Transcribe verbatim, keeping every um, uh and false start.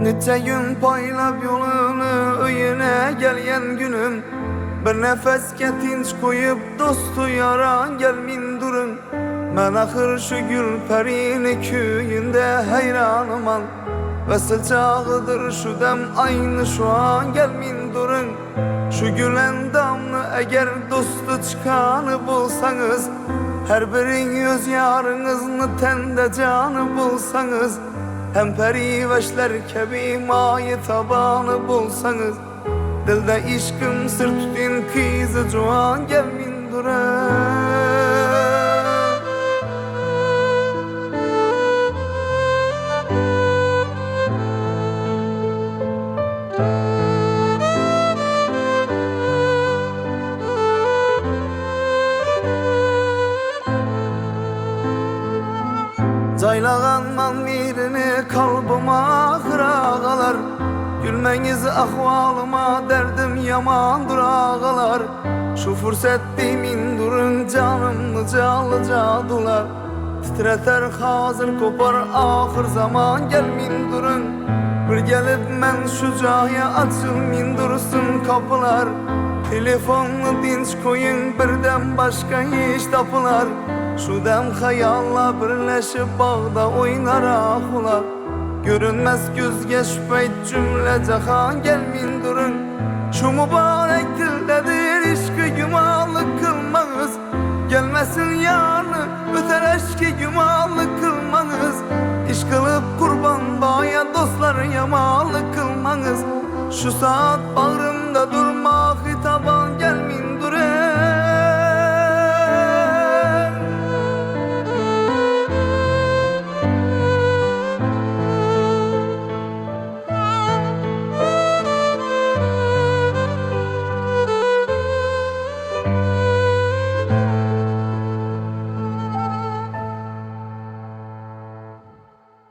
Neçe gün paylap yolunu öyüne gelyen günüm, bir nefesке tinç koyup dostu yaran gelmin durun. Men ahır şu gül perini köyünde hayranıman, Vesıl çağıdır şu dem aynı şu an gelmin durun. Şu gülen damlı eğer dostu çıkanı bulsanız, her birin yüz yarınızını tende canı bulsanız, hem periveşler kebi mayi tabanı bulsanız, dilde işkım sır tutin kızı cuan gelmin duran. Caylagan manmirini kalbıma kırağalar, gülmeniz ahvalıma derdim yaman durağalar. Şu fırsattimin durun canımı calı cadular, titreter hazır kopar ahır zaman gelmin durun. Bir gelip men şu cahya açılmin dursun kapılar, telefonlu dinç koyun birden başka iş tapılar. Şu dem hayalla birleşip bağda oynar ahular, görünmez gözge şüpheyt cümle cahan gelmin durun. Şu mübarek dildedir işki gümanlık kılmanız, gelmesin yarını öter eşki gümanlık kılmanız. İş kılıp kurban bağya dostlar yamalık kılmanız. Şu saat bağrımda durma